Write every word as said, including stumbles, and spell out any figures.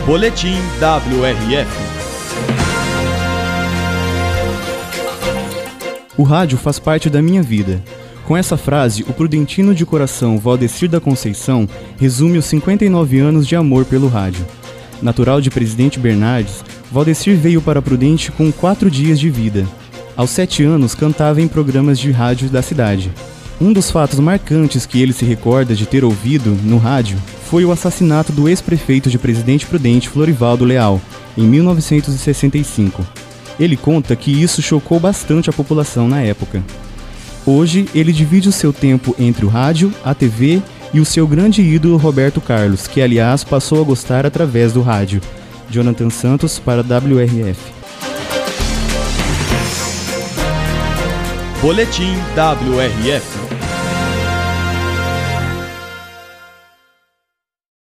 Boletim W R F. O rádio faz parte da minha vida. Com essa frase, o prudentino de coração Valdecir da Conceição resume os cinquenta e nove anos de amor pelo rádio. Natural de Presidente Bernardes, Valdecir veio para Prudente com quatro dias de vida. Aos sete anos, cantava em programas de rádio da cidade. Um dos fatos marcantes que ele se recorda de ter ouvido no rádio foi o assassinato do ex-prefeito de Presidente Prudente, Florivaldo Leal, em mil novecentos e sessenta e cinco. Ele conta que isso chocou bastante a população na época. Hoje, ele divide o seu tempo entre o rádio, a T V e o seu grande ídolo Roberto Carlos, que, aliás, passou a gostar através do rádio. Jonathan Santos para W R F. Boletim W R F.